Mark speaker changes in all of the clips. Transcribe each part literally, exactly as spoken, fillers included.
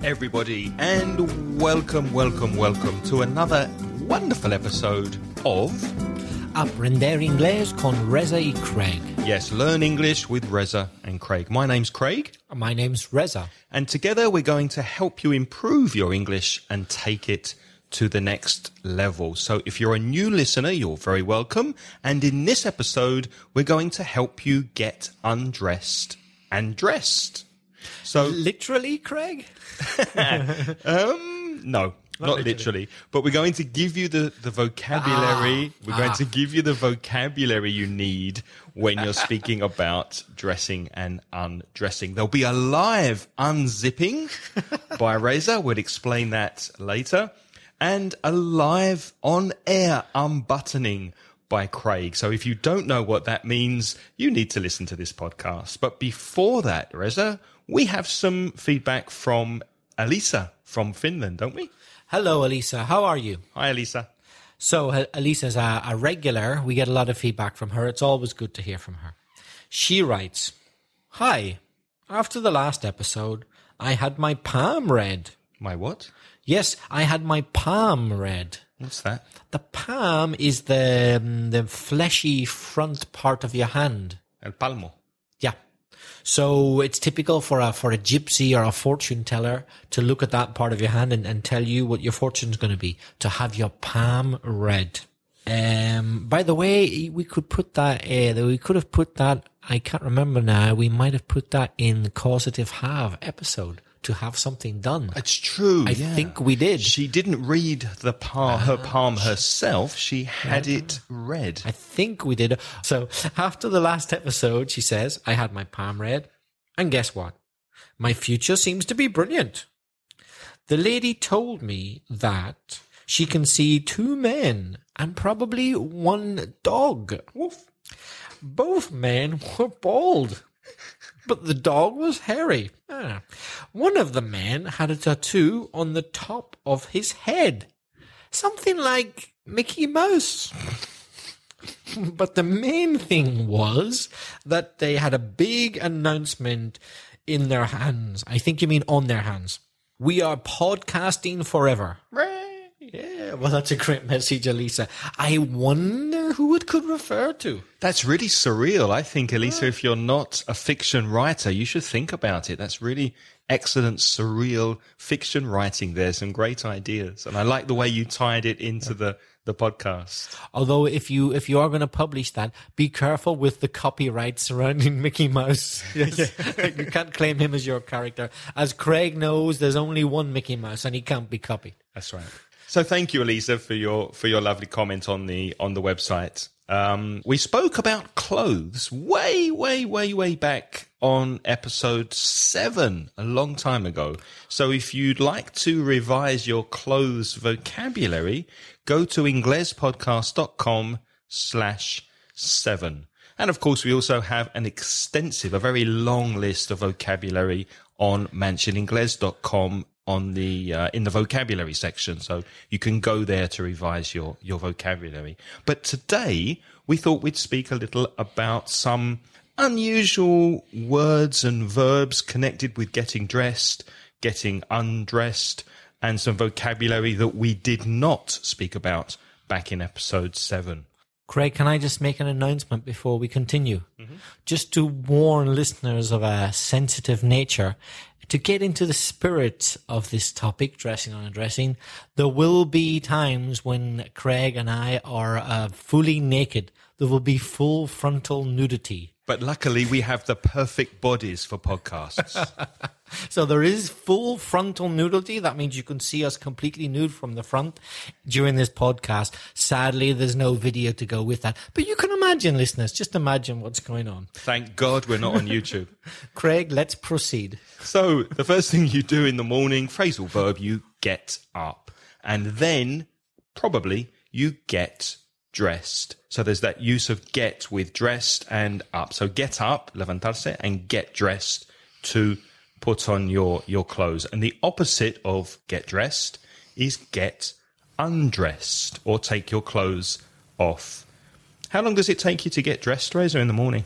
Speaker 1: everybody, and welcome, welcome, welcome to another wonderful episode of
Speaker 2: Aprender Inglés con Reza y Craig.
Speaker 1: Yes, Learn English with Reza and Craig. My name's Craig.
Speaker 2: My name's Reza.
Speaker 1: And together we're going to help you improve your English and take it to the next level. So if you're a new listener, you're very welcome. And in this episode, we're going to help you get undressed and dressed. So
Speaker 2: literally, Craig?
Speaker 1: um, no. Not, Not literally. literally, but we're going to give you the, the vocabulary. Ah, we're going ah. to give you the vocabulary you need when you're speaking about dressing and undressing. There'll be a live unzipping by Reza. We'll explain that later. And a live on-air unbuttoning by Craig. So if you don't know what that means, you need to listen to this podcast. But before that, Reza, we have some feedback from Elisa from Finland, don't we?
Speaker 2: Hello, Elisa. How are you?
Speaker 1: Hi, Elisa.
Speaker 2: So, uh, Elisa's a, a regular. We get a lot of feedback from her. It's always good to hear from her. She writes, Hi. After the last episode, I had my palm read.
Speaker 1: My what?
Speaker 2: Yes, I had my palm read.
Speaker 1: What's that?
Speaker 2: The palm is the um, the fleshy front part of your hand.
Speaker 1: El palmo.
Speaker 2: Yeah. So it's typical for a for a gypsy or a fortune teller to look at that part of your hand and, and tell you what your fortune's going to be, to have your palm read. Um, by the way, we could put that, uh, we could have put that, I can't remember now, we might have put that in the causative have episode, to have something done.
Speaker 1: It's true.
Speaker 2: I
Speaker 1: yeah.
Speaker 2: think we did.
Speaker 1: She didn't read the palm, her palm herself. She had it read.
Speaker 2: I think we did. So after the last episode, she says, I had my palm read. And guess what? My future seems to be brilliant. The lady told me that she can see two men and probably one dog. Woof. Both men were bald. But the dog was hairy. Ah. One of the men had a tattoo on the top of his head. Something like Mickey Mouse. But the main thing was that they had a big announcement in their hands. I think you mean on their hands. We are podcasting forever. Yeah, well, that's a great message, Elisa. I wonder who it could refer to.
Speaker 1: That's really surreal. I think, Elisa, if you're not a fiction writer, you should think about it. That's really excellent, surreal fiction writing. There's some great ideas. And I like the way you tied it into the, the podcast.
Speaker 2: Although if you if you are going to publish that, be careful with the copyright surrounding Mickey Mouse. Yes. You can't claim him as your character. As Craig knows, there's only one Mickey Mouse and he can't be copied.
Speaker 1: That's right. So thank you, Elisa, for your for your lovely comment on the on the website. Um, we spoke about clothes way, way, way, way back on episode seven, a long time ago. So if you'd like to revise your clothes vocabulary, go to inglespodcast.com slash seven. And of course, we also have an extensive, a very long list of vocabulary on mansion ingles dot com on the uh, in the vocabulary section, so you can go there to revise your your vocabulary. But today we thought we'd speak a little about some unusual words and verbs connected with getting dressed, getting undressed, and some vocabulary that we did not speak about back in episode seven.
Speaker 2: Craig, can I just make an announcement before we continue? Mm-hmm. Just to warn listeners of a sensitive nature, to get into the spirit of this topic, dressing and undressing, there will be times when Craig and I are uh, fully naked. There will be full frontal nudity.
Speaker 1: But luckily, we have the perfect bodies for podcasts.
Speaker 2: So there is full frontal nudity. That means you can see us completely nude from the front during this podcast. Sadly, there's no video to go with that. But you can imagine, listeners, just imagine what's going on.
Speaker 1: Thank God we're not on YouTube.
Speaker 2: Craig, let's proceed.
Speaker 1: So the first thing you do in the morning, phrasal verb, you get up. And then, probably, you get dressed. So there's that use of get with dressed and up. So get up, levantarse, and get dressed, to put on your, your clothes. And the opposite of get dressed is get undressed, or take your clothes off. How long does it take you to get dressed, Reza, in the morning?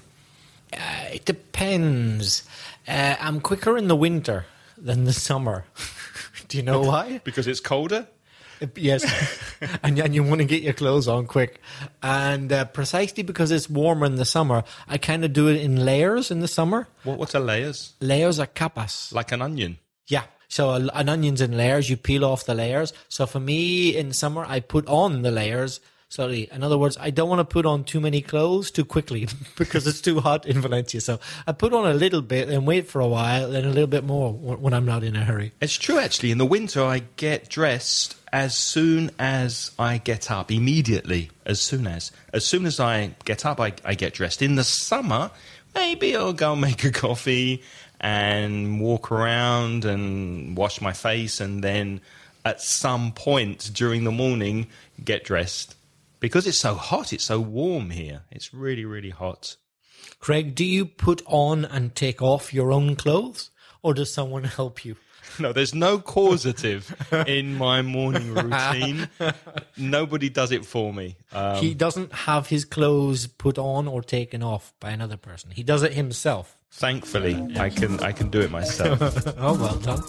Speaker 2: Uh, it depends. Uh, I'm quicker in the winter than the summer. Do you know why?
Speaker 1: Because it's colder?
Speaker 2: Yes, and, and you want to get your clothes on quick. And uh, precisely because it's warmer in the summer, I kind of do it in layers in the summer.
Speaker 1: What, what are layers?
Speaker 2: Layers are capas.
Speaker 1: Like an onion?
Speaker 2: Yeah. So a, an onion's in layers, you peel off the layers. So for me, in summer, I put on the layers slowly. In other words, I don't want to put on too many clothes too quickly because it's too hot in Valencia. So I put on a little bit and wait for a while, then a little bit more when I'm not in a hurry.
Speaker 1: It's true, actually. In the winter, I get dressed as soon as I get up, immediately, as soon as. As soon as I get up, I, I get dressed. In the summer, maybe I'll go make a coffee and walk around and wash my face, and then at some point during the morning, get dressed. Because it's so hot, it's so warm here. It's really, really hot.
Speaker 2: Craig, do you put on and take off your own clothes, or does someone help you?
Speaker 1: No, there's no causative in my morning routine. Nobody does it for me. Um,
Speaker 2: he doesn't have his clothes put on or taken off by another person. He does it himself.
Speaker 1: Thankfully, I can I can do it myself.
Speaker 2: Oh, well done.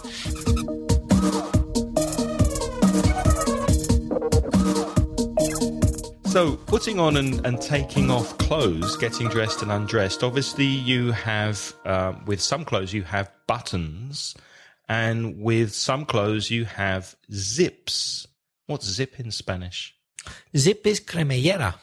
Speaker 1: So, putting on and, and taking off clothes, getting dressed and undressed, obviously you have, uh, with some clothes you have buttons, and with some clothes you have zips. What's zip in Spanish?
Speaker 2: Zip is cremallera.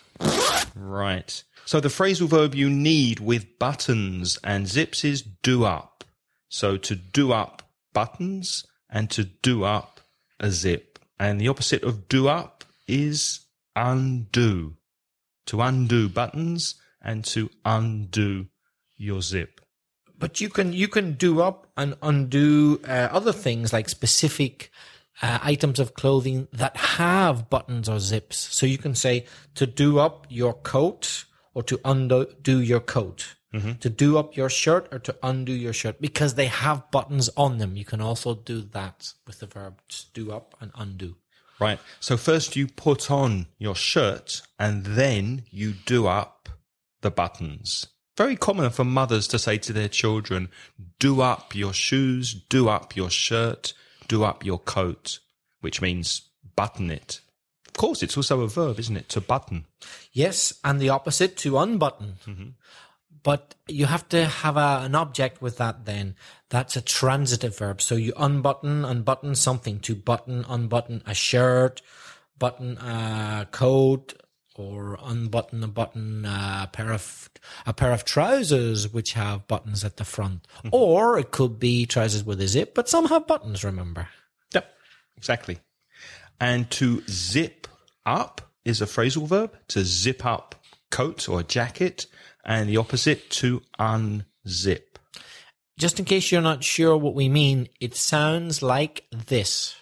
Speaker 1: Right. So the phrasal verb you need with buttons and zips is do up. So to do up buttons and to do up a zip. And the opposite of do up is undo. To undo buttons and to undo your zip.
Speaker 2: But you can you can do up and undo uh, other things like specific uh, items of clothing that have buttons or zips. So you can say to do up your coat or to undo your coat. Mm-hmm. To do up your shirt or to undo your shirt because they have buttons on them. You can also do that with the verb just do up and undo.
Speaker 1: Right. So first you put on your shirt and then you do up the buttons. Very common for mothers to say to their children, do up your shoes, do up your shirt, do up your coat, which means button it. Of course, it's also a verb, isn't it, to button?
Speaker 2: Yes, and the opposite, to unbutton. Mm-hmm. But you have to have a, an object with that then. That's a transitive verb. So you unbutton, unbutton something. To button, unbutton a shirt, button a coat, or unbutton a button a pair of a pair of trousers which have buttons at the front. Mm-hmm. Or it could be trousers with a zip, but some have buttons, remember.
Speaker 1: Yep, exactly. And to zip up is a phrasal verb. To zip up coat or jacket. And the opposite, to unzip.
Speaker 2: Just in case you're not sure what we mean, it sounds like this.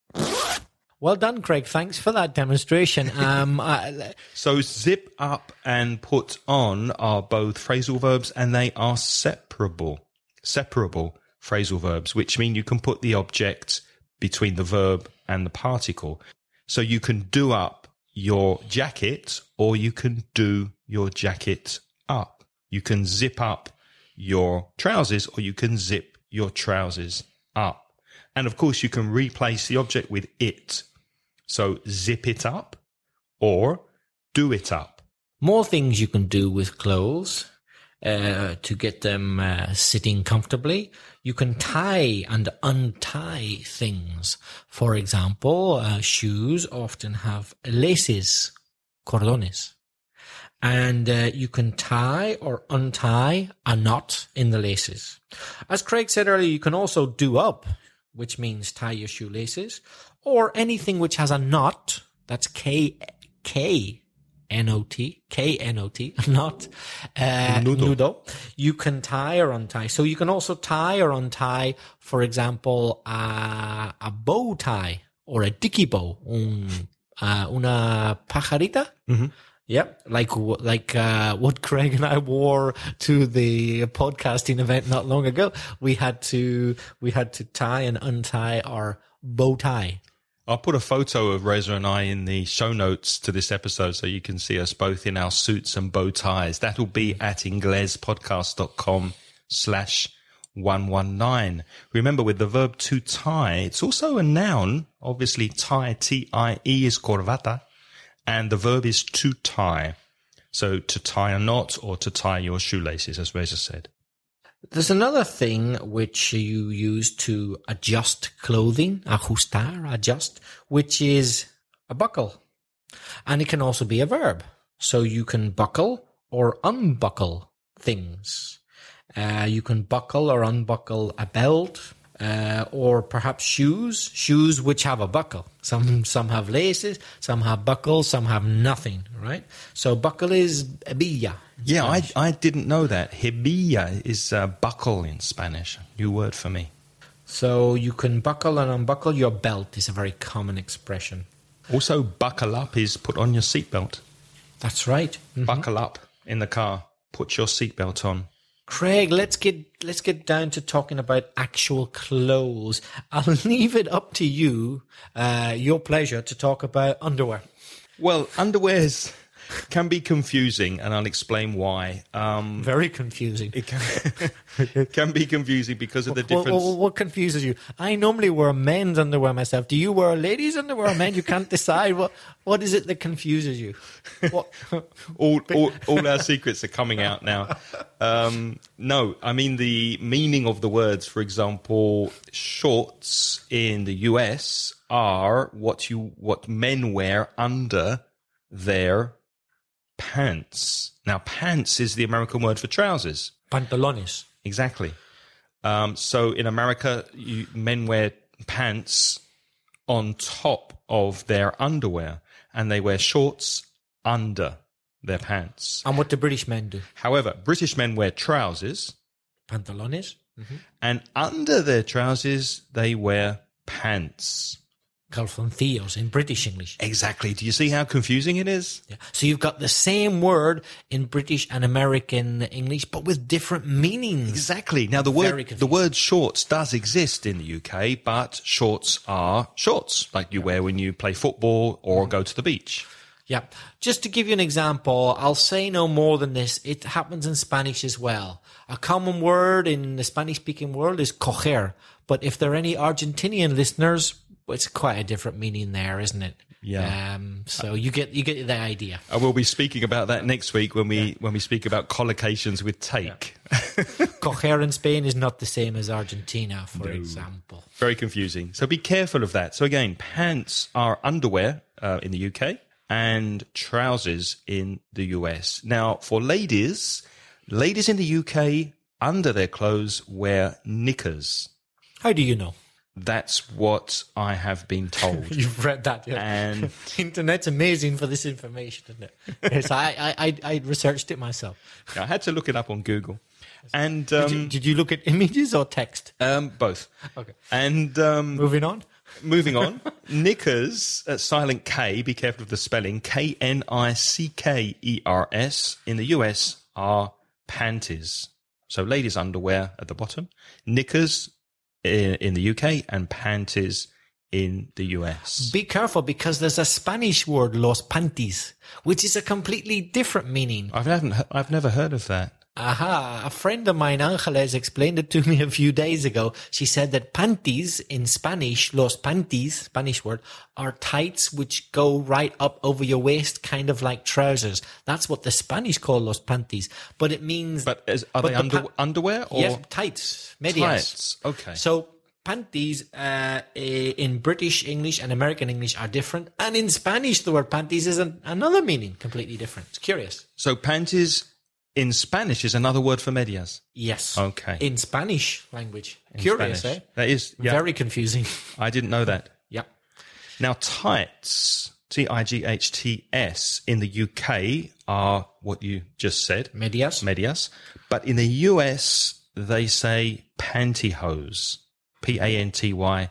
Speaker 2: Well done, Craig. Thanks for that demonstration. Um, I,
Speaker 1: so zip up and put on are both phrasal verbs, and they are separable. Separable phrasal verbs, which mean you can put the object between the verb and the particle. So you can do up your jacket, or you can do your jacket up. You can zip up your trousers, or you can zip your trousers up. And of course, you can replace the object with it. So zip it up or do it up.
Speaker 2: More things you can do with clothes uh, to get them uh, sitting comfortably. You can tie and untie things. For example, uh, shoes often have laces, cordones. And uh, you can tie or untie a knot in the laces. As Craig said earlier, you can also do up, which means tie your shoelaces, or anything which has a knot. That's K, K, N O T, K N O T, a knot, uh, nudo. nudo. You can tie or untie. So you can also tie or untie, for example, uh, a bow tie or a dicky bow, un, uh, una pajarita. Mm-hmm. Yep, like like uh, what Craig and I wore to the podcasting event not long ago. We had to we had to tie and untie our bow tie.
Speaker 1: I'll put a photo of Reza and I in the show notes to this episode so you can see us both in our suits and bow ties. That'll be at inglespodcast.com slash one one nine. Remember, with the verb to tie, it's also a noun. Obviously, tie, T I E, is corbata, and the verb is to tie. So to tie a knot or to tie your shoelaces, as Reza said.
Speaker 2: There's another thing which you use to adjust clothing, ajustar, adjust, which is a buckle. And it can also be a verb. So you can buckle or unbuckle things. Uh, you can buckle or unbuckle a belt, uh, or perhaps shoes, shoes which have a buckle. Some some have laces, some have buckles, some have nothing, right? So buckle is hebilla.
Speaker 1: Yeah, I, I didn't know that. Hebilla is uh, buckle in Spanish. New word for me.
Speaker 2: So you can buckle and unbuckle your belt is a very common expression.
Speaker 1: Also, buckle up is put on your seatbelt.
Speaker 2: That's right. Mm-hmm.
Speaker 1: Buckle up in the car. Put your seatbelt on.
Speaker 2: Craig, let's get let's get down to talking about actual clothes. I'll leave it up to you, uh, your pleasure, to talk about underwear.
Speaker 1: Well, underwears can be confusing, and I'll explain why. Um,
Speaker 2: Very confusing.
Speaker 1: It can, it can be confusing because of the difference.
Speaker 2: What, what, what confuses you? I normally wear men's underwear myself. Do you wear ladies' underwear or men? You can't decide. What What is it that confuses you? What?
Speaker 1: all, all, all our secrets are coming out now. Um, no, I mean the meaning of the words. For example, shorts in the U S are what you what men wear under their pants. Now, pants is the American word for trousers.
Speaker 2: Pantalones.
Speaker 1: Exactly. Um, so in America, you, men wear pants on top of their underwear, and they wear shorts under their pants.
Speaker 2: And what do British men do?
Speaker 1: However, British men wear trousers.
Speaker 2: Pantalones. Mm-hmm.
Speaker 1: And under their trousers, they wear pants.
Speaker 2: Calzoncillos in British English.
Speaker 1: Exactly. Do you see how confusing it is?
Speaker 2: Yeah. So you've got the same word in British and American English, but with different meanings.
Speaker 1: Exactly. Now, the word the word shorts does exist in the U K, but shorts are shorts, like you wear when you play football or go to the beach.
Speaker 2: Yeah. Just to give you an example, I'll say no more than this. It happens in Spanish as well. A common word in the Spanish-speaking world is coger, but if there are any Argentinian listeners, it's quite a different meaning there, isn't it?
Speaker 1: Yeah.
Speaker 2: Um, so you get you get the idea.
Speaker 1: I will be speaking about that next week when we yeah. when we speak about collocations with take.
Speaker 2: Yeah. Coger in Spain is not the same as Argentina, for
Speaker 1: no.
Speaker 2: example.
Speaker 1: Very confusing. So be careful of that. So again, pants are underwear uh, in the U K and trousers in the U S. Now, for ladies, ladies in the U K, under their clothes, wear knickers.
Speaker 2: How do you know?
Speaker 1: That's what I have been told.
Speaker 2: You've read that, yeah.
Speaker 1: And
Speaker 2: the internet's amazing for this information, isn't it? Yes, I, I, I researched it myself.
Speaker 1: I had to look it up on Google. And um,
Speaker 2: did, you, did you look at images or text?
Speaker 1: Um, both.
Speaker 2: Okay.
Speaker 1: And um,
Speaker 2: moving on.
Speaker 1: Moving on. Knickers, uh, silent K. Be careful of the spelling. K N I C K E R S in the U S are panties. So ladies' underwear at the bottom. Knickers in, in the U K and panties in the U S.
Speaker 2: Be careful because there's a Spanish word, los panties, which is a completely different meaning.
Speaker 1: I haven't. I've never heard of that.
Speaker 2: Aha, a friend of mine, Angeles, explained it to me a few days ago. She said that panties in Spanish, los panties, Spanish word, are tights which go right up over your waist, kind of like trousers. That's what the Spanish call los panties. But it means...
Speaker 1: But is, are
Speaker 2: but
Speaker 1: they
Speaker 2: the
Speaker 1: under,
Speaker 2: pa-
Speaker 1: underwear? Or?
Speaker 2: Yes, tights, medias.
Speaker 1: Tights, okay.
Speaker 2: So panties uh, in British English and American English are different. And in Spanish, the word panties is an, another meaning, completely different. It's curious.
Speaker 1: So panties... in Spanish is another word for medias.
Speaker 2: Yes.
Speaker 1: Okay.
Speaker 2: In Spanish language.
Speaker 1: In
Speaker 2: Curious,
Speaker 1: Spanish.
Speaker 2: eh?
Speaker 1: That is yeah.
Speaker 2: Very confusing.
Speaker 1: I didn't know that.
Speaker 2: Yeah.
Speaker 1: Now, tights, T I G H T S, in the U K are what you just said.
Speaker 2: Medias.
Speaker 1: Medias. But in the U S, they say pantyhose. P A N T Y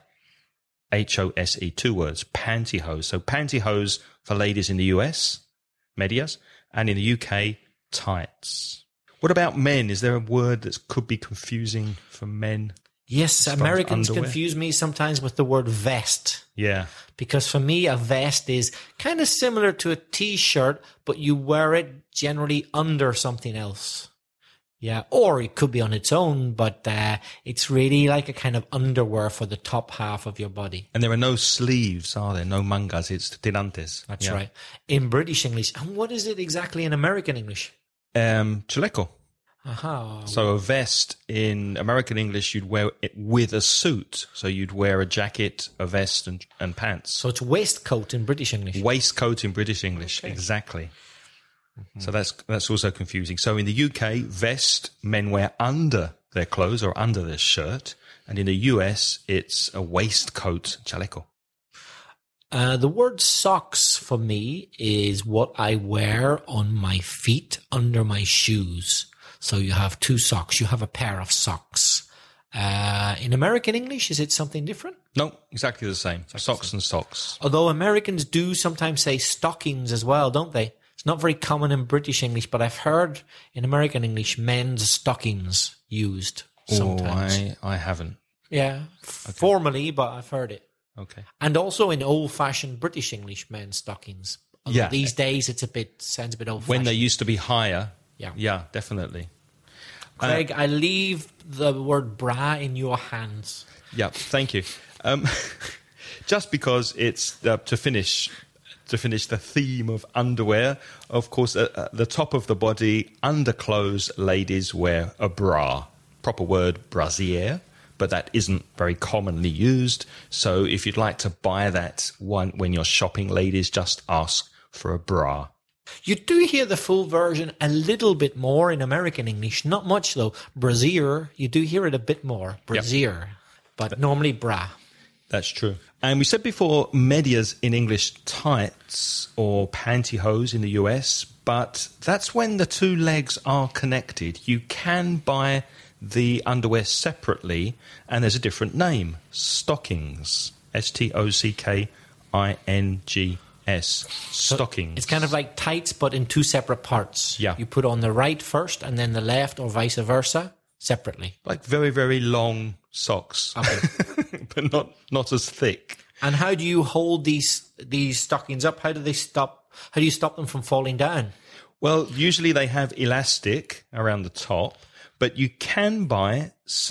Speaker 1: H O S E. Two words. Pantyhose. So pantyhose for ladies in the U S, medias, and in the U K, tights. What about men? Is there a word that could be confusing for men?
Speaker 2: Yes, Americans confuse me sometimes with the word vest.
Speaker 1: Yeah.
Speaker 2: Because for me, a vest is kind of similar to a t-shirt, but you wear it generally under something else. Yeah, or it could be on its own, but uh, it's really like a kind of underwear for the top half of your body.
Speaker 1: And there are no sleeves, are there? No mangas. It's tirantes.
Speaker 2: That's
Speaker 1: Yeah.
Speaker 2: right. In British English. And what is it exactly in American English?
Speaker 1: Um, chaleco.
Speaker 2: Aha.
Speaker 1: So a vest in American English, you'd wear it with a suit. So you'd wear a jacket, a vest, and, and pants.
Speaker 2: So it's waistcoat in British English.
Speaker 1: Waistcoat in British English,
Speaker 2: Okay.
Speaker 1: exactly. Mm-hmm. So that's that's also confusing. So in the U K, vest men wear under their clothes or under their shirt, and in the U S, it's a waistcoat, chaleco.
Speaker 2: Uh, the word socks for me is what I wear on my feet under my shoes. So you have two socks. You have a pair of socks. Uh, in American English, is it something different?
Speaker 1: No, exactly the same. Socks and socks.
Speaker 2: Although Americans do sometimes say stockings as well, don't they? It's not very common in British English, but I've heard in American English men's stockings used sometimes.
Speaker 1: Oh, I, I haven't.
Speaker 2: Yeah, okay. Formally, but I've heard it.
Speaker 1: Okay.
Speaker 2: And also in old-fashioned British English, men's stockings. Although
Speaker 1: Yeah.
Speaker 2: these days it's a bit sounds a bit old-fashioned.
Speaker 1: When they used to be higher.
Speaker 2: Yeah.
Speaker 1: Yeah, definitely.
Speaker 2: Craig, uh, I leave the word bra in your hands.
Speaker 1: Yeah, thank you. Um, just because it's uh, to finish to finish the theme of underwear, of course, at, at the top of the body, underclothes, ladies wear a bra. Proper word, brasier, but that isn't very commonly used. So if you'd like to buy that one when you're shopping, ladies, just ask for a bra.
Speaker 2: You do hear the full version a little bit more in American English. Not much, though. Brasier, you do hear it a bit more. Brasier. Yep. But normally bra.
Speaker 1: That's true. And we said before, medias in English, tights or pantyhose in the U S, but that's when the two legs are connected. You can buy the underwear separately, and there's a different name, stockings. S T O C K I N G S. Stockings.
Speaker 2: So it's kind of like tights, but in two separate parts.
Speaker 1: Yeah.
Speaker 2: You put on the right first, and then the left, or vice versa, separately.
Speaker 1: Like very, very long socks.
Speaker 2: Okay.
Speaker 1: But not, not as thick.
Speaker 2: And how do you hold these these stockings up? How do they stop? How do you stop them from falling down?
Speaker 1: Well, usually they have elastic around the top, but you can buy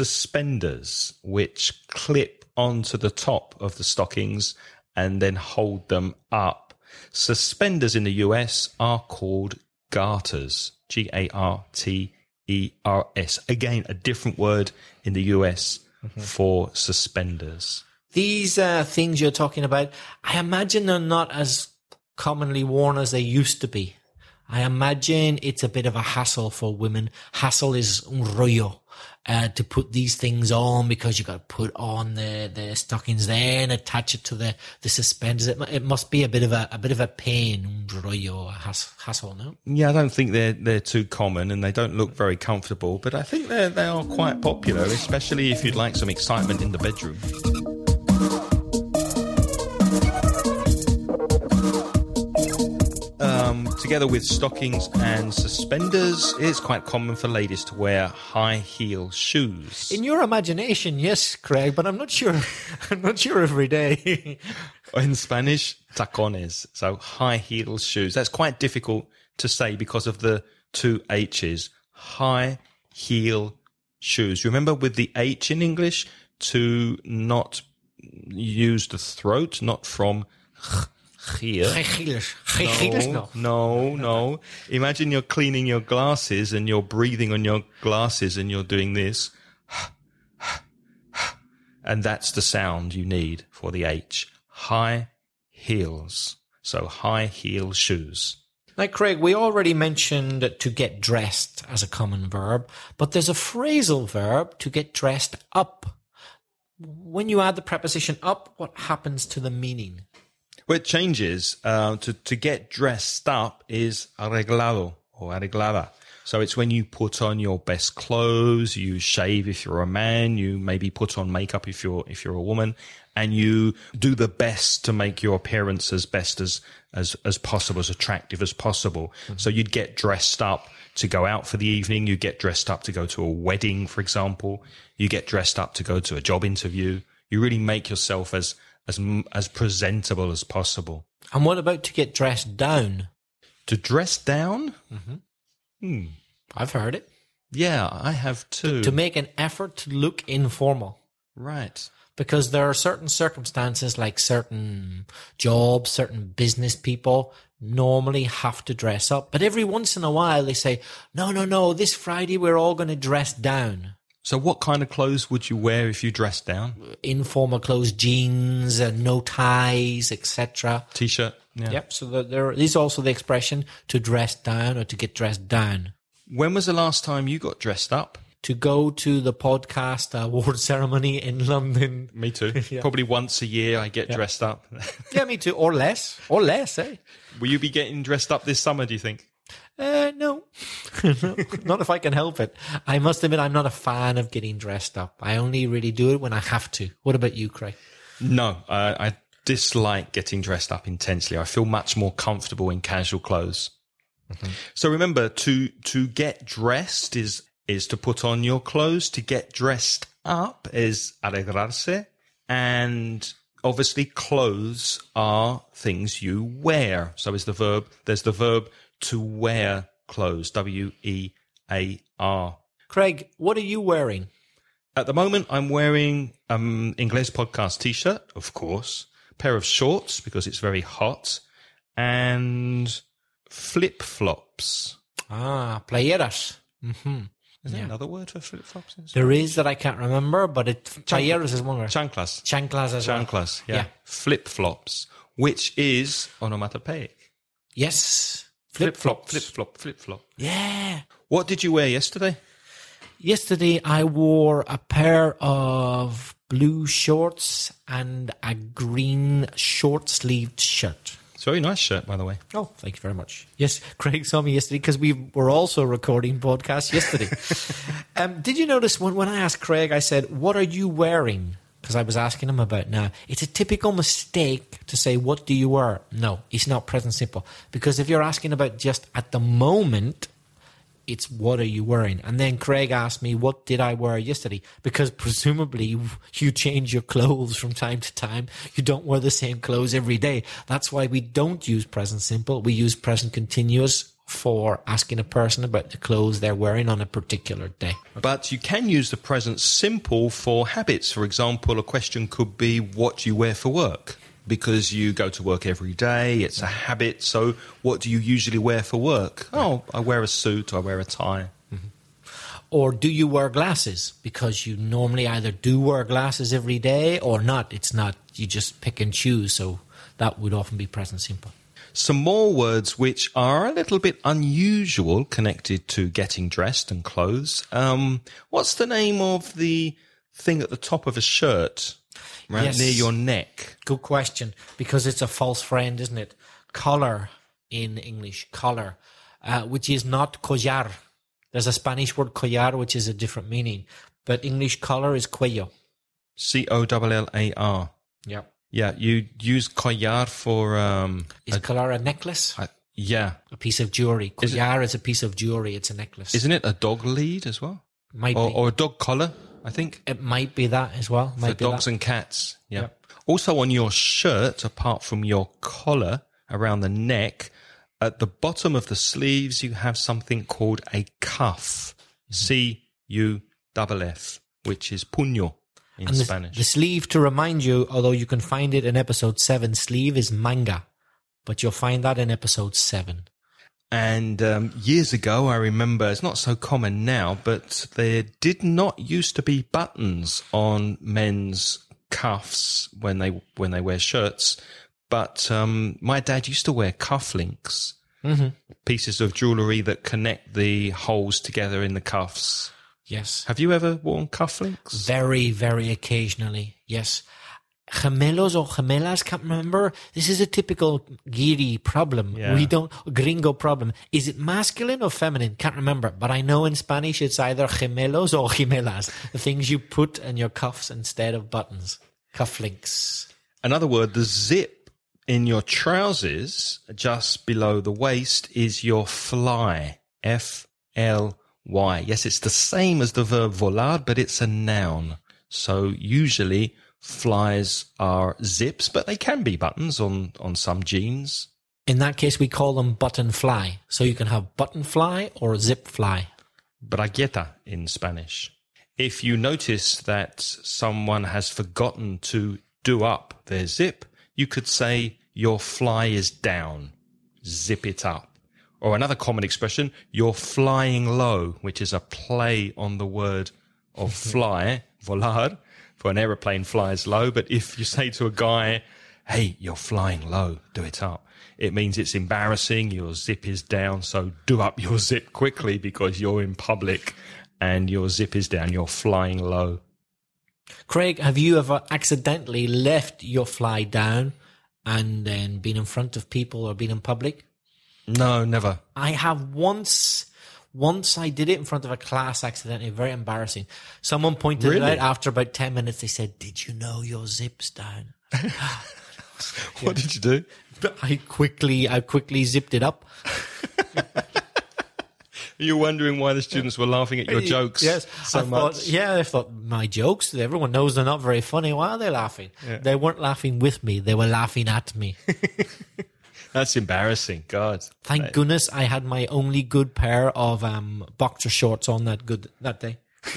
Speaker 1: suspenders which clip onto the top of the stockings and then hold them up. Suspenders in the U S are called garters, G A R T E R S. Again, a different word in the U S mm-hmm. for suspenders.
Speaker 2: These uh, things you're talking about, I imagine they're not as commonly worn as they used to be. I imagine it's a bit of a hassle for women. Hassle is un rollo. Uh, to put these things on because you got to put on the, the stockings there and attach it to the, the suspenders. It, it must be a bit of a, a bit of a pain, un rollo, a hassle, no?
Speaker 1: Yeah, I don't think they're they're too common and they don't look very comfortable, but I think they they are quite popular, especially if you'd like some excitement in the bedroom. Um, together with stockings and suspenders, it's quite common for ladies to wear high heel shoes.
Speaker 2: In your imagination, yes, Craig, but I'm not sure. I'm not sure every day.
Speaker 1: In Spanish, tacones, so high heel shoes. That's quite difficult to say because of the two H's. High heel shoes. Remember with the H in English to not use the throat, not from here. No, no, no. Imagine you're cleaning your glasses and you're breathing on your glasses and you're doing this. And that's the sound you need for the H. High heels. So high heel shoes.
Speaker 2: Now, Craig, we already mentioned to get dressed as a common verb, but there's a phrasal verb to get dressed up. When you add the preposition up, what happens to the meaning?
Speaker 1: Well, it changes. Uh, to, to get dressed up is arreglado or arreglada. So it's when you put on your best clothes, you shave if you're a man, you maybe put on makeup if you're if you're a woman, and you do the best to make your appearance as best as as, as possible, as attractive as possible. Mm-hmm. So you'd get dressed up to go out for the evening, you get dressed up to go to a wedding, for example, you get dressed up to go to a job interview. You really make yourself as as as presentable as possible.
Speaker 2: And what about to get dressed down?
Speaker 1: To dress down?
Speaker 2: Mm-hmm.
Speaker 1: Hmm.
Speaker 2: I've heard it.
Speaker 1: Yeah, I have too.
Speaker 2: To make an effort to look informal.
Speaker 1: Right.
Speaker 2: Because there are certain circumstances, like certain jobs, certain business people normally have to dress up. But every once in a while they say, no, no, no, this Friday we're all going to dress down.
Speaker 1: So what kind of clothes would you wear if you dressed down?
Speaker 2: Informal clothes, jeans, uh, no ties, et cetera.
Speaker 1: T-shirt. Yeah.
Speaker 2: Yep. So there, there is also the expression to dress down or to get dressed down.
Speaker 1: When was the last time you got dressed up?
Speaker 2: To go to the podcast award ceremony in London.
Speaker 1: Me too.
Speaker 2: Yeah.
Speaker 1: Probably once a year I get
Speaker 2: Yeah.
Speaker 1: dressed up.
Speaker 2: Yeah, me too. Or less. Or less, eh?
Speaker 1: Will you be getting dressed up this summer, do you think?
Speaker 2: Uh, no. No, not if I can help it. I must admit, I'm not a fan of getting dressed up. I only really do it when I have to. What about you, Craig?
Speaker 1: No, uh, I dislike getting dressed up intensely. I feel much more comfortable in casual clothes. Mm-hmm. So remember, to to get dressed is is to put on your clothes. To get dressed up is alegrarse. And obviously clothes are things you wear. So is the verb, there's the verb to wear clothes, W E A R.
Speaker 2: Craig, what are you wearing?
Speaker 1: At the moment, I'm wearing um Inglés Podcast t-shirt, of course, a pair of shorts because it's very hot, and flip-flops.
Speaker 2: Ah, playeras. Mm-hmm.
Speaker 1: Is there
Speaker 2: Yeah.
Speaker 1: another word for flip-flops?
Speaker 2: There is that I can't remember, but it playeras is one word.
Speaker 1: Chanclas.
Speaker 2: Chanclas as well.
Speaker 1: Chanclas, yeah.
Speaker 2: Yeah.
Speaker 1: Flip-flops, which is onomatopoeic.
Speaker 2: Yes.
Speaker 1: Flip-flop,
Speaker 2: Flip-flops.
Speaker 1: flip-flop, flip-flop.
Speaker 2: Yeah.
Speaker 1: What did you wear yesterday?
Speaker 2: Yesterday I wore a pair of blue shorts and a green short-sleeved shirt.
Speaker 1: It's a very nice shirt, by the way.
Speaker 2: Oh, thank you very much. Yes, Craig saw me yesterday because we were also recording podcasts yesterday. um, did you notice when, when I asked Craig, I said, what are you wearing? Because I was asking him about now. It's a typical mistake to say, what do you wear? No, it's not present simple. Because if you're asking about just at the moment, it's what are you wearing? And then Craig asked me, what did I wear yesterday? Because presumably you change your clothes from time to time. You don't wear the same clothes every day. That's why we don't use present simple. We use present continuous for asking a person about the clothes they're wearing on a particular day.
Speaker 1: But you can use the present simple for habits. For example, a question could be, what do you wear for work? Because you go to work every day, it's a habit. So what do you usually wear for work? Oh, I wear a suit, I wear a tie.
Speaker 2: Or do you wear glasses? Because you normally either do wear glasses every day or not. It's not, you just pick and choose. So that would often be present simple.
Speaker 1: Some more words which are a little bit unusual connected to getting dressed and clothes. Um, what's the name of the thing at the top of a shirt? Right
Speaker 2: Yes.
Speaker 1: near your neck.
Speaker 2: Good question, because it's a false friend, isn't it? Collar in English, collar, uh, which is not collar. There's a Spanish word collar, which is a different meaning, but English collar is cuello.
Speaker 1: C O L L A R.
Speaker 2: Yeah.
Speaker 1: Yeah, you use collar for... Um,
Speaker 2: Is
Speaker 1: a-
Speaker 2: collar a necklace?
Speaker 1: I- yeah.
Speaker 2: A piece of jewelry.
Speaker 1: Is it-
Speaker 2: Collar is a piece of jewelry. It's a necklace.
Speaker 1: Isn't it a dog lead as well?
Speaker 2: Might
Speaker 1: Or,
Speaker 2: be.
Speaker 1: or a dog collar, I think.
Speaker 2: It might be that as well. Might
Speaker 1: For
Speaker 2: be
Speaker 1: dogs
Speaker 2: that.
Speaker 1: and cats. Yeah.
Speaker 2: Yep.
Speaker 1: Also on your shirt, apart from your collar around the neck, at the bottom of the sleeves, you have something called a cuff. C U F F, which is puño in
Speaker 2: And the,
Speaker 1: Spanish.
Speaker 2: the sleeve, to remind you, although you can find it in episode seven, sleeve is manga, but you'll find that in episode seven.
Speaker 1: And um, years ago, I remember, it's not so common now, but there did not used to be buttons on men's cuffs when they when they wear shirts. But um, my dad used to wear cufflinks,
Speaker 2: Mm-hmm.
Speaker 1: pieces of jewellery that connect the holes together in the cuffs.
Speaker 2: Yes.
Speaker 1: Have you ever worn cufflinks?
Speaker 2: Very, very occasionally, yes. Gemelos or gemelas, can't remember. This is a typical Giri problem.
Speaker 1: Yeah.
Speaker 2: We don't, gringo problem. Is it masculine or feminine? Can't remember. But I know in Spanish it's either gemelos or gemelas. The things you put in your cuffs instead of buttons. Cufflinks.
Speaker 1: Another word, the zip in your trousers just below the waist is your fly. F L Y. Yes, it's the same as the verb volar, but it's a noun. So usually flies are zips, but they can be buttons on, on some jeans.
Speaker 2: In that case, we call them button fly. So you can have button fly or zip fly.
Speaker 1: bragueta in Spanish. If you notice that someone has forgotten to do up their zip, you could say, your fly is down. Zip it up. Or another common expression, you're flying low, which is a play on the word of fly, volar, for an aeroplane flies low. But if you say to a guy, hey, you're flying low, do it up, it means it's embarrassing, your zip is down, so do up your zip quickly because you're in public and your zip is down, you're flying low.
Speaker 2: Craig, have you ever accidentally left your fly down and then been in front of people or been in public?
Speaker 1: No, never.
Speaker 2: I have once. Once I did it in front of a class accidentally, very embarrassing. Someone pointed
Speaker 1: Really?
Speaker 2: it out after about ten minutes. They said, did you know your zip's down?
Speaker 1: What did you do?
Speaker 2: I quickly, I quickly zipped it up.
Speaker 1: You're wondering why the students were laughing at your jokes
Speaker 2: yes,
Speaker 1: so
Speaker 2: I
Speaker 1: much?
Speaker 2: Thought, yeah, I thought, my jokes, everyone knows they're not very funny. Why are they laughing?
Speaker 1: Yeah.
Speaker 2: They weren't laughing with me. They were laughing at me.
Speaker 1: That's embarrassing. God.
Speaker 2: Thank
Speaker 1: Right.
Speaker 2: goodness I had my only good pair of um, boxer shorts on that good that day.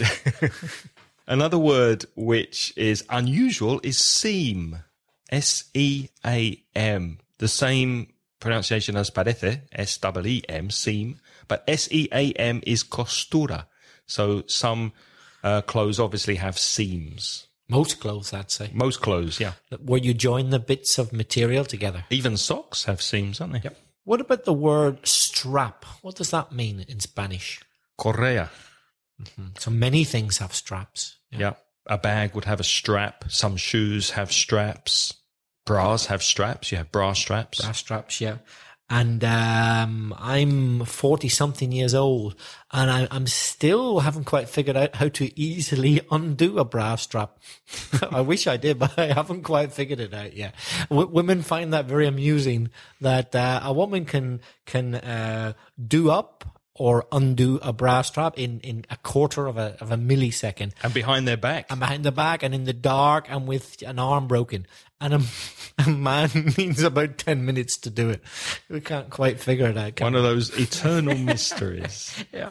Speaker 1: Another word which is unusual is seam. S E A M. The same pronunciation as parece, S E E M, seam. But S E A M is costura. So some uh, clothes obviously have seams.
Speaker 2: Most clothes, I'd say.
Speaker 1: Most clothes, yeah.
Speaker 2: Where you join the bits of material together.
Speaker 1: Even socks have seams, don't they?
Speaker 2: Yep. What about the word strap? What does that mean in Spanish?
Speaker 1: Correa.
Speaker 2: So many things have straps.
Speaker 1: Yeah. A bag would have a strap. Some shoes have straps. Bras have straps. You have bra straps.
Speaker 2: Bra straps, yeah. And um, I'm forty-something years old, and I, I'm still haven't quite figured out how to easily undo a bra strap. I wish I did, but I haven't quite figured it out yet. W- women find that very amusing, that uh, a woman can can uh, do up or undo a bra strap in, in a quarter of a of a millisecond.
Speaker 1: And behind their back.
Speaker 2: And behind the back and in the dark and with an arm broken. And a, a man needs about ten minutes to do it. We can't quite figure it out. Can
Speaker 1: One
Speaker 2: we?
Speaker 1: of those eternal mysteries.
Speaker 2: Yeah.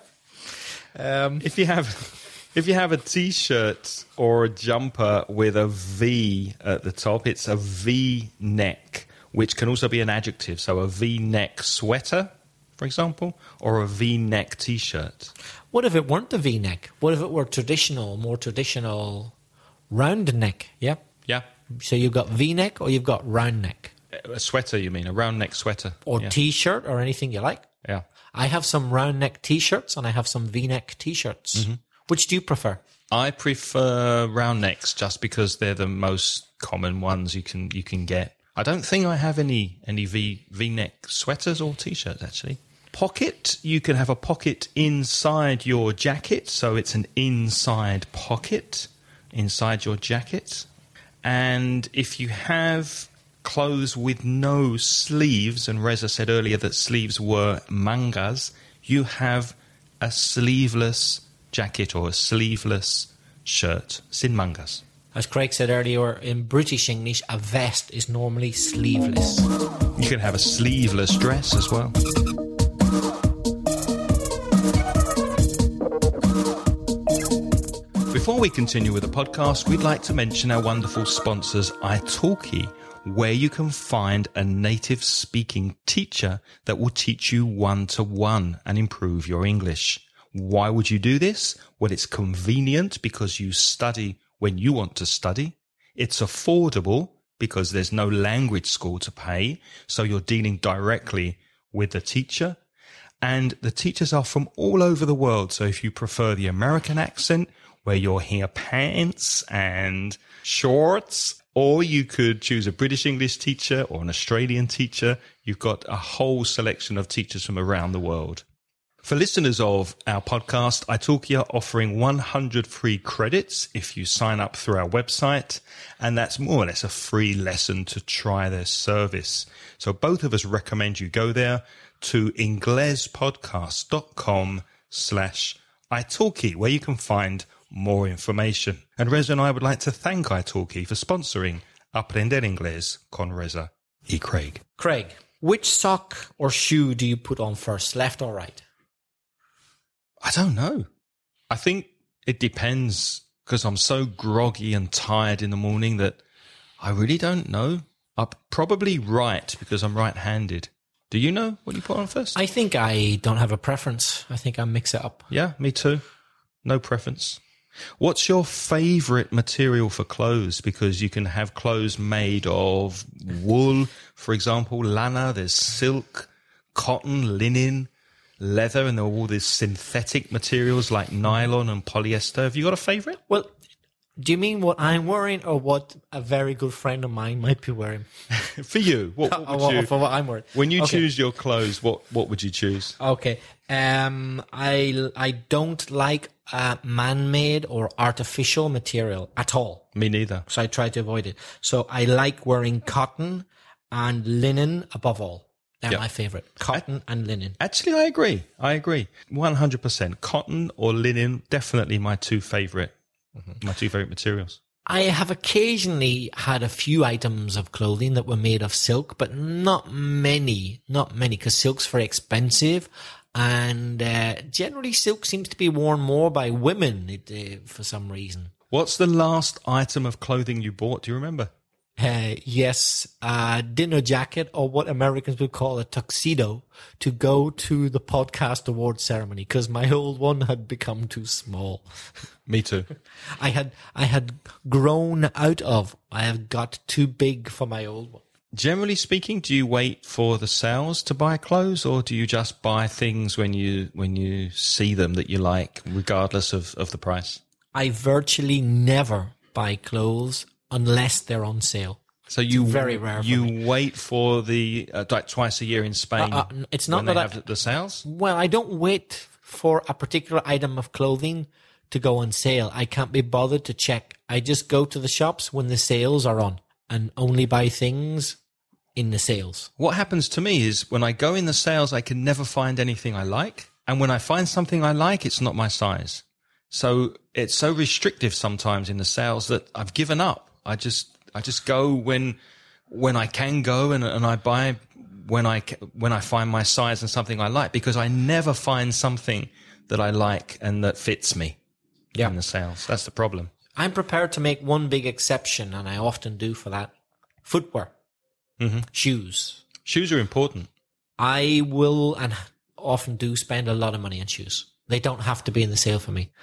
Speaker 2: Um,
Speaker 1: If you have if you have a t-shirt or a jumper with a V at the top, it's a V-neck, which can also be an adjective. So a V-neck sweater, for example, or a V-neck t-shirt.
Speaker 2: what if it weren't a V-neck? What if it were traditional, more traditional round neck? Yeah.
Speaker 1: Yeah.
Speaker 2: So you've got V-neck or you've got round neck.
Speaker 1: A sweater, you mean, a round neck sweater.
Speaker 2: Or
Speaker 1: yeah.
Speaker 2: T-shirt or anything you like.
Speaker 1: Yeah.
Speaker 2: I have some round neck T-shirts and I have some V-neck T-shirts.
Speaker 1: Mm-hmm.
Speaker 2: Which do you prefer?
Speaker 1: I prefer round necks just because they're the most common ones you can you can get. I don't think I have any any V V-neck sweaters or t-shirts actually. Pocket, you can have a pocket inside your jacket, so it's an inside pocket inside your jacket. And if you have clothes with no sleeves, and Reza said earlier that sleeves were mangas, you have a sleeveless jacket or a sleeveless shirt, sin mangas.
Speaker 2: As Craig said earlier, in British English, a vest is normally sleeveless.
Speaker 1: You can have a sleeveless dress as well. Before we continue with the podcast, we'd like to mention our wonderful sponsors, italki, where you can find a native speaking teacher that will teach you one-to-one and improve your English. Why would you do this? Well, it's convenient because you study when you want to study. It's affordable because there's no language school to pay, so you're dealing directly with the teacher. And the teachers are from all over the world, so if you prefer the American accent, where you'll hear pants and shorts, or you could choose a British English teacher or an Australian teacher. You've got a whole selection of teachers from around the world. For listeners of our podcast, italki are offering one hundred free credits if you sign up through our website, and that's more or less a free lesson to try their service. So both of us recommend you go there to inglespodcast.com slash italki, where you can find more information. And Reza and I would like to thank italki for sponsoring Aprender Inglés con Reza y Craig.
Speaker 2: Craig, which sock or shoe do you put on first, left or right?
Speaker 1: I don't know. I think it depends because I'm so groggy and tired in the morning that I really don't know. I'm probably right because I'm right-handed. Do you know what you put on first?
Speaker 2: I think I don't have a preference. I think I mix it up.
Speaker 1: Yeah, me too. No preference. What's your favorite material for clothes? Because you can have clothes made of wool, for example, lana, there's silk, cotton, linen, leather, and there are all these synthetic materials like nylon and polyester. Have you got a favorite?
Speaker 2: Well, do you mean what I'm wearing or what a very good friend of mine might be wearing?
Speaker 1: For you, what, what would you,
Speaker 2: for what I'm wearing.
Speaker 1: when you
Speaker 2: Okay.
Speaker 1: choose your clothes, what, what would you choose?
Speaker 2: Okay. Um, I, I don't like uh, man-made or artificial material at all.
Speaker 1: Me neither.
Speaker 2: So I try to avoid it. So I like wearing cotton and linen above all. They're
Speaker 1: Yep.
Speaker 2: my favorite. Cotton and linen.
Speaker 1: Actually, I agree. I agree. one hundred percent. Cotton or linen, definitely my two favorite, my two favorite materials.
Speaker 2: I have occasionally had a few items of clothing that were made of silk, but not many, not many, because silk's very expensive. And uh, generally silk seems to be worn more by women it, uh, for some reason.
Speaker 1: What's the last item of clothing you bought? Do you remember?
Speaker 2: Uh, yes, a dinner jacket, or what Americans would call a tuxedo, to go to the podcast award ceremony, because my old one had become too small.
Speaker 1: Me too.
Speaker 2: I had I had grown out of. I have got too big for my old one.
Speaker 1: Generally speaking, do you wait for the sales to buy clothes, or do you just buy things when you when you see them that you like, regardless of, of the price?
Speaker 2: I virtually never buy clothes unless they're on sale.
Speaker 1: So you
Speaker 2: It's very rare for
Speaker 1: you
Speaker 2: me.
Speaker 1: wait for the uh, like twice a year in Spain.
Speaker 2: Uh, uh, it's not
Speaker 1: when they
Speaker 2: that I-
Speaker 1: have the sales.
Speaker 2: Well, I don't wait for a particular item of clothing to go on sale. I can't be bothered to check. I just go to the shops when the sales are on and only buy things in the sales.
Speaker 1: What happens to me is when I go in the sales, I can never find anything I like, and when I find something I like, it's not my size. So it's so restrictive sometimes in the sales that I've given up. I just I just go when when I can go, and and I buy when I ca- when I find my size and something I like, because I never find something that I like and that fits me
Speaker 2: Yeah.
Speaker 1: in the sales. That's the problem.
Speaker 2: I'm prepared to make one big exception, and I often do for that. Footwear.
Speaker 1: Mm-hmm.
Speaker 2: Shoes.
Speaker 1: Shoes are important.
Speaker 2: I will and often do spend a lot of money on shoes. They don't have to be in the sale for me.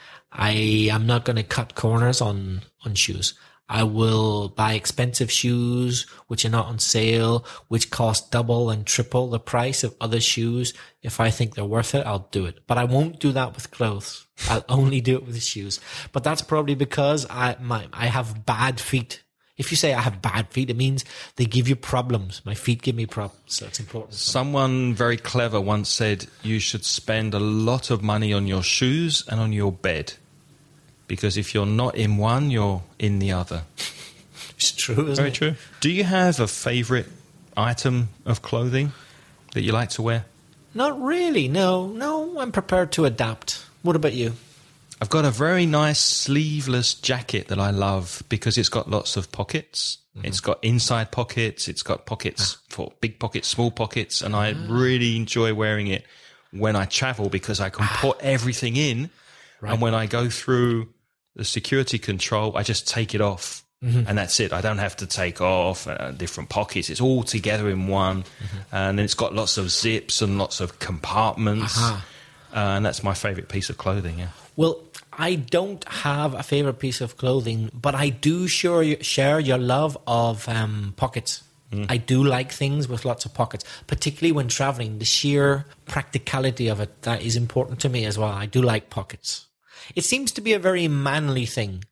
Speaker 2: I am not going to cut corners on, on shoes. I will buy expensive shoes which are not on sale, which cost double and triple the price of other shoes. If I think they're worth it, I'll do it. But I won't do that with clothes. I'll only do it with shoes. But that's probably because I my I have bad feet. If you say I have bad feet, it means they give you problems. My feet give me problems, so it's important.
Speaker 1: Someone very clever once said you should spend a lot of money on your shoes and on your bed, because if you're not in one, you're in the other.
Speaker 2: It's true, isn't
Speaker 1: Very
Speaker 2: it?
Speaker 1: true. Do you have a favorite item of clothing that you like to wear?
Speaker 2: Not really. No, no. I'm prepared to adapt. What about you?
Speaker 1: I've got a very nice sleeveless jacket that I love because it's got lots of pockets. Mm-hmm. It's got inside pockets. It's got pockets ah. for big pockets, small pockets. And I ah. really enjoy wearing it when I travel because I can ah. put everything in. Right. And when I go through the security control, I just take it off. Mm-hmm. And that's it. I don't have to take off uh, different pockets. It's all together in one. Mm-hmm. And then it's got lots of zips and lots of compartments. Uh, and that's my favorite piece of clothing, yeah.
Speaker 2: Well, I don't have a favorite piece of clothing, but I do share, share your love of um, pockets. Mm. I do like things with lots of pockets, particularly when traveling. The sheer practicality of it, that is important to me as well. I do like pockets. It seems to be a very manly thing.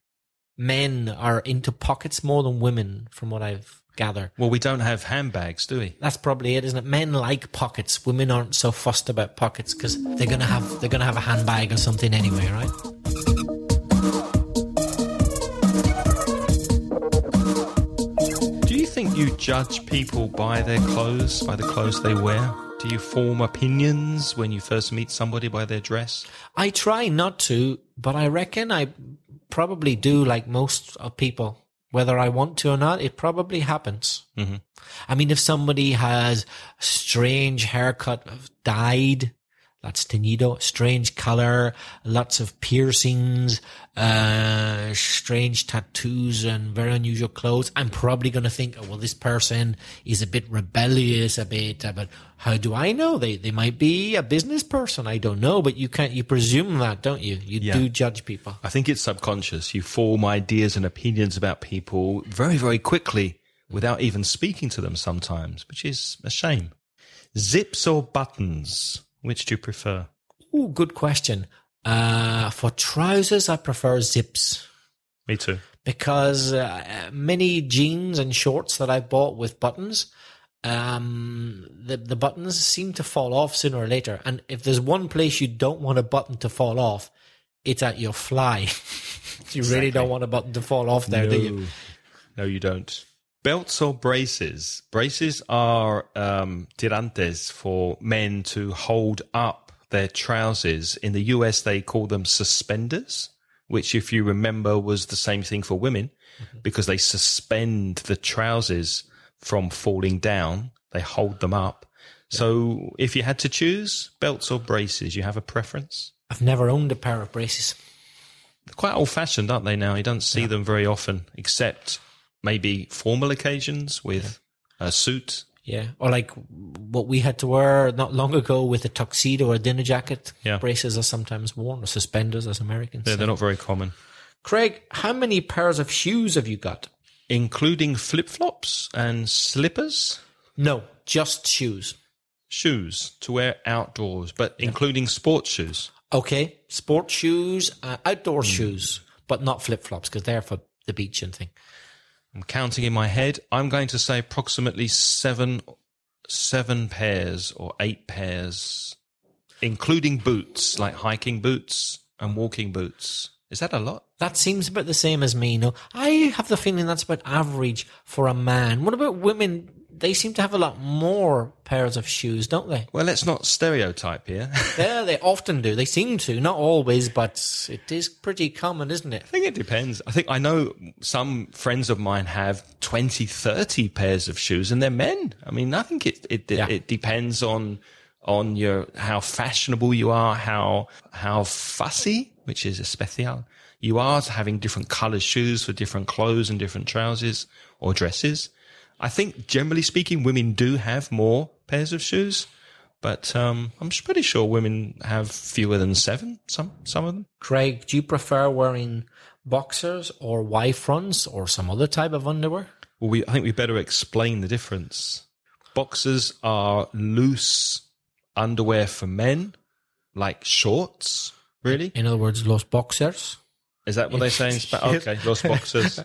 Speaker 2: Men are into pockets more than women, from what I've gathered.
Speaker 1: Well, we don't have handbags, do we?
Speaker 2: That's probably it, isn't it? Men like pockets. Women aren't so fussed about pockets because they're gonna have they're gonna have a handbag or something anyway, right?
Speaker 1: Do you think you judge people by their clothes, by the clothes they wear? Do you form opinions when you first meet somebody by their dress?
Speaker 2: I try not to, but I reckon I probably do, like most of people. Whether I want to or not, it probably happens. Mm-hmm. I mean, if somebody has a strange haircut, dyed, That's teñido. Strange color, lots of piercings, uh, strange tattoos and very unusual clothes. I'm probably going to think, oh, well, this person is a bit rebellious, a bit, uh, but how do I know? They, they might be a business person. I don't know, but you can't, you presume that, don't you? You
Speaker 1: Yeah.
Speaker 2: do judge people.
Speaker 1: I think it's subconscious. You form ideas and opinions about people very, very quickly without even speaking to them sometimes, which is a shame. Zips or buttons? Which do you prefer?
Speaker 2: Ooh, good question. Uh, for trousers, I prefer zips.
Speaker 1: Me too.
Speaker 2: Because uh, many jeans and shorts that I bought with buttons, um, the the buttons seem to fall off sooner or later. And if there's one place you don't want a button to fall off, it's at your fly. You really
Speaker 1: Exactly.
Speaker 2: don't want a button to fall off there,
Speaker 1: no.
Speaker 2: do you?
Speaker 1: No, you don't. Belts or braces? Braces are um, tirantes for men to hold up their trousers. In the U S, they call them suspenders, which, if you remember, was the same thing for women mm-hmm. because they suspend the trousers from falling down. They hold them up. Yeah. So if you had to choose belts or braces, you have a preference?
Speaker 2: I've never owned a pair of braces.
Speaker 1: They're quite old-fashioned, aren't they now? You don't see
Speaker 2: Yeah.
Speaker 1: them very often, except maybe formal occasions with yeah. a suit.
Speaker 2: Yeah, or like what we had to wear not long ago with a tuxedo or a dinner jacket.
Speaker 1: Yeah.
Speaker 2: Braces are sometimes worn, or suspenders as Americans
Speaker 1: They're,
Speaker 2: say.
Speaker 1: they're not very common.
Speaker 2: Craig, how many pairs of shoes have you got?
Speaker 1: Including flip-flops and slippers?
Speaker 2: No, just shoes.
Speaker 1: Shoes to wear outdoors, but yeah. including sports shoes.
Speaker 2: Okay, sports shoes, uh, outdoor mm. shoes, but not flip-flops because they're for the beach and thing.
Speaker 1: I'm counting in my head. I'm going to say approximately seven, seven pairs or eight pairs, including boots, like hiking boots and walking boots. Is that a lot?
Speaker 2: That seems about the same as me. No, I have the feeling that's about average for a man. What about women? They seem to have a lot more pairs of shoes, don't they?
Speaker 1: Well, let's not stereotype here.
Speaker 2: Yeah, they often do. They seem to. Not always, but it is pretty common, isn't it?
Speaker 1: I think it depends. I think I know some friends of mine have twenty, thirty pairs of shoes, and they're men. I mean, I think it it,
Speaker 2: Yeah.
Speaker 1: it depends on on your how fashionable you are, how how fussy, which is especial, you are to having different colored shoes for different clothes and different trousers or dresses. I think, generally speaking, women do have more pairs of shoes, but um, I'm pretty sure women have fewer than seven, some some of them.
Speaker 2: Craig, do you prefer wearing boxers or Y-fronts or some other type of underwear?
Speaker 1: Well, we, I think we better explain the difference. Boxers are loose underwear for men, like shorts, really?
Speaker 2: In other words, los boxers.
Speaker 1: Is that what they say in Spanish? Okay, los boxers.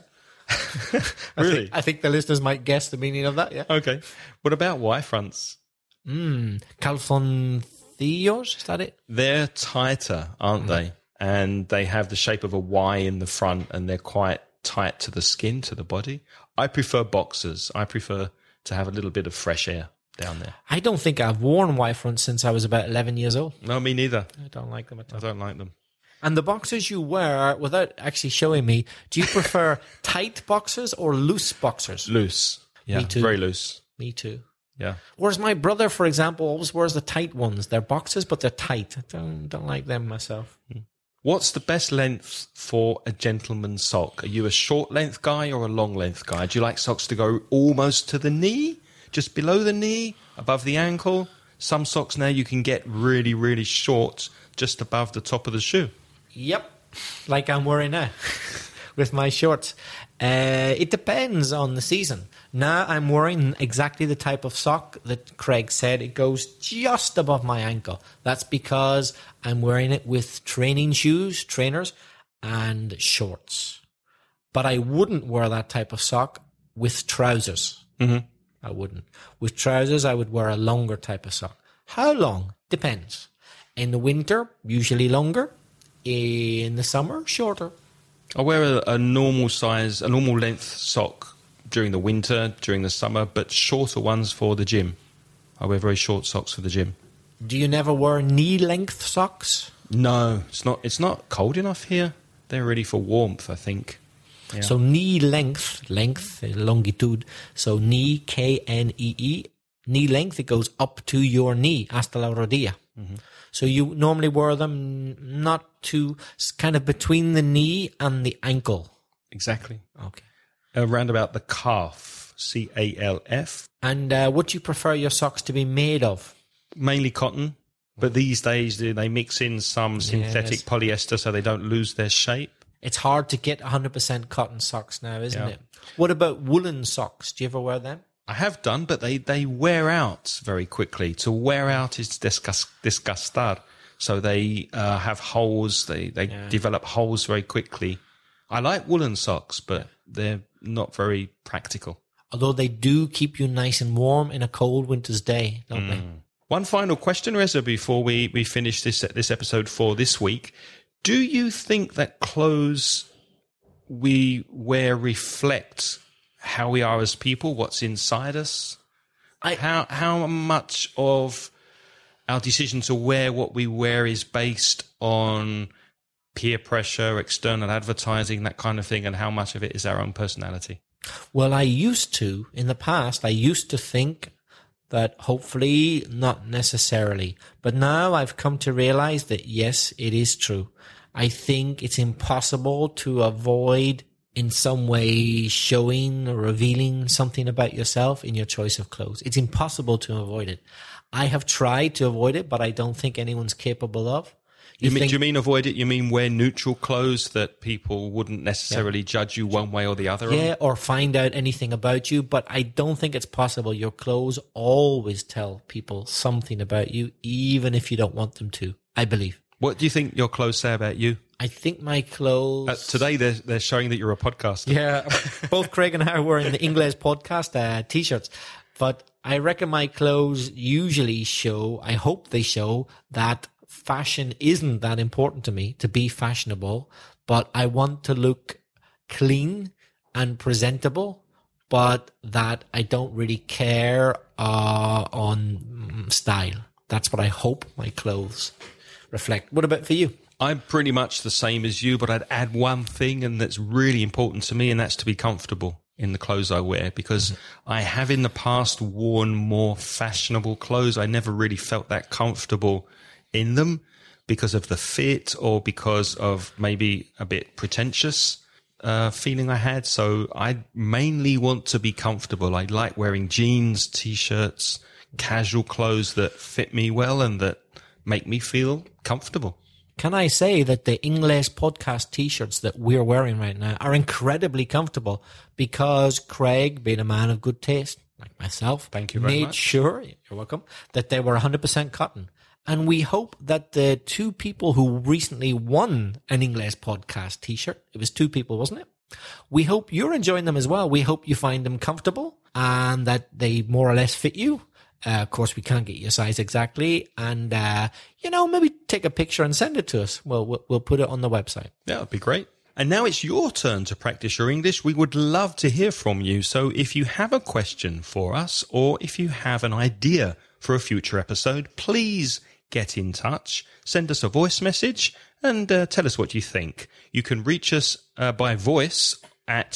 Speaker 1: Really?
Speaker 2: I think, I think the listeners might guess the meaning of that, yeah.
Speaker 1: Okay. What about Y-fronts?
Speaker 2: Mm, calzoncillos, is that it?
Speaker 1: They're tighter, aren't mm. they? And they have the shape of a Y in the front, and they're quite tight to the skin, to the body. I prefer boxers. I prefer to have a little bit of fresh air down there.
Speaker 2: I don't think I've worn Y-fronts since I was about eleven years old.
Speaker 1: No, me neither.
Speaker 2: I don't like them at all.
Speaker 1: I don't like them.
Speaker 2: And the boxers you wear, without actually showing me, do you prefer tight boxers or loose boxers?
Speaker 1: Loose. Yeah,
Speaker 2: Me too.
Speaker 1: very loose.
Speaker 2: Me too.
Speaker 1: Yeah.
Speaker 2: Whereas my brother, for example, always wears the tight ones. They're boxers, but they're tight. I don't, don't like them myself.
Speaker 1: What's the best length for a gentleman's sock? Are you a short length guy or a long length guy? Do you like socks to go almost to the knee, just below the knee, above the ankle? Some socks now you can get really, really short, just above the top of the shoe.
Speaker 2: Yep, like I'm wearing now with my shorts. Uh, it depends on the season. Now I'm wearing exactly the type of sock that Craig said. It goes just above my ankle. That's because I'm wearing it with training shoes, trainers, and shorts. But I wouldn't wear that type of sock with trousers.
Speaker 1: Mm-hmm.
Speaker 2: I wouldn't. With trousers, I would wear a longer type of sock. How long? Depends. In the winter, usually longer. In the summer, shorter.
Speaker 1: I wear a, a normal size, a normal length sock during the winter, during the summer, but shorter ones for the gym. I wear very short socks for the gym.
Speaker 2: Do you never wear knee-length socks?
Speaker 1: No, it's not. It's not cold enough here. They're ready for warmth, I think. Yeah.
Speaker 2: So knee length, length, longitude. So knee, K N E E, knee length. It goes up to your knee, hasta la rodilla. Mm-hmm. So you normally wear them not too, kind of between the knee and the ankle.
Speaker 1: Exactly.
Speaker 2: Okay.
Speaker 1: Around about the calf, C A L F.
Speaker 2: And uh, would you prefer your socks to be made of?
Speaker 1: Mainly cotton, but these days they mix in some synthetic yes. polyester so they don't lose their shape.
Speaker 2: It's hard to get one hundred percent cotton socks now, isn't
Speaker 1: yeah.
Speaker 2: it? What about woolen socks? Do you ever wear them?
Speaker 1: I have done, but they, they wear out very quickly. To wear out is desgas- desgastar. So they uh, have holes, they, they yeah. develop holes very quickly. I like woolen socks, but yeah. they're not very practical.
Speaker 2: Although they do keep you nice and warm in a cold winter's day, don't mm. they?
Speaker 1: One final question, Reza, before we, we finish this this episode for this week. Do you think that clothes we wear reflect how we are as people, what's inside us? I, how how much of our decision to wear what we wear is based on peer pressure, external advertising, that kind of thing, and how much of it is our own personality?
Speaker 2: Well, I used to, in the past, I used to think that hopefully not necessarily. But now I've come to realize that, yes, it is true. I think it's impossible to avoid in some way showing or revealing something about yourself in your choice of clothes. It's impossible to avoid it. I have tried to avoid it, but I don't think anyone's capable of.
Speaker 1: You, you mean, think, do you mean avoid it? You mean wear neutral clothes that people wouldn't necessarily yeah. judge you one way or the other
Speaker 2: Yeah,
Speaker 1: on?
Speaker 2: Or find out anything about you, but I don't think it's possible. Your clothes always tell people something about you, even if you don't want them to, I believe.
Speaker 1: What do you think your clothes say about you?
Speaker 2: I think my clothes...
Speaker 1: Uh, today they're, they're showing that you're a podcaster.
Speaker 2: Yeah, both Craig and I are wearing the English podcast uh, T-shirts. But I reckon my clothes usually show, I hope they show, that fashion isn't that important to me, to be fashionable, but I want to look clean and presentable, but that I don't really care uh, on style. That's what I hope my clothes reflect. What about for you?
Speaker 1: I'm pretty much the same as you, but I'd add one thing, and that's really important to me, and that's to be comfortable in the clothes I wear, because mm-hmm. I have in the past worn more fashionable clothes. I never really felt that comfortable in them because of the fit or because of maybe a bit pretentious uh, feeling I had. So I mainly want to be comfortable. I like wearing jeans, T-shirts, casual clothes that fit me well and that make me feel comfortable.
Speaker 2: Can I say that the English podcast T-shirts that we're wearing right now are incredibly comfortable because Craig, being a man of good taste, like myself,
Speaker 1: thank you very
Speaker 2: made
Speaker 1: much.
Speaker 2: sure, you're welcome, that they were one hundred percent cotton. And we hope that the two people who recently won an English podcast T-shirt, it was two people, wasn't it? We hope you're enjoying them as well. We hope you find them comfortable and that they more or less fit you. Uh, of course, we can't get your size exactly. And, uh, you know, maybe take a picture and send it to us. Well, we'll, we'll put it on the website.
Speaker 1: That would be great. And now it's your turn to practice your English. We would love to hear from you. So if you have a question for us or if you have an idea for a future episode, please get in touch. Send us a voice message and uh, tell us what you think. You can reach us uh, by voice at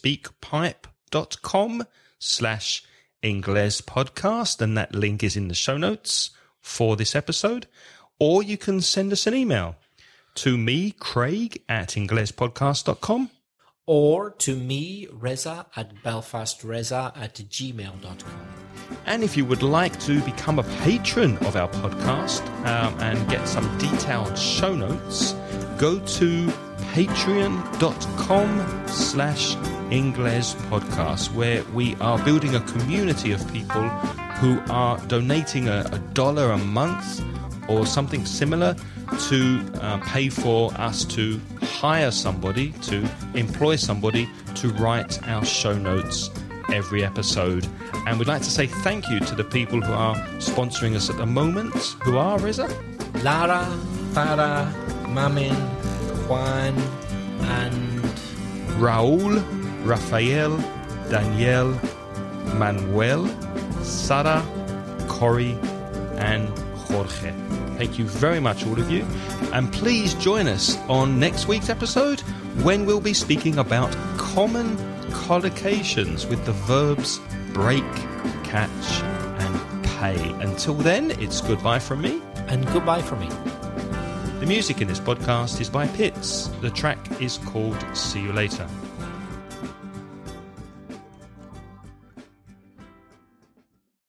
Speaker 1: speakpipe.com slash Ingles podcast, and that link is in the show notes for this episode. Or you can send us an email to me, Craig, at ingles podcast dot com.
Speaker 2: Or to me, Reza, at belfastreza at gmail dot com.
Speaker 1: And if you would like to become a patron of our podcast um, and get some detailed show notes, go to patreon.com slash Ingles podcast, where we are building a community of people who are donating a, a dollar a month or something similar to uh, pay for us to hire somebody, to employ somebody to write our show notes every episode. And we'd like to say thank you to the people who are sponsoring us at the moment. Who are, Reza?
Speaker 2: Lara, Farah, Mamin, Juan, and
Speaker 1: Raul, Rafael, Danielle, Manuel, Sara, Corey, and Jorge. Thank you very much, all of you. And please join us on next week's episode when we'll be speaking about common collocations with the verbs break, catch, and pay. Until then, it's goodbye from me.
Speaker 2: and goodbye from me.
Speaker 1: The music in this podcast is by Pitts. The track is called See You Later.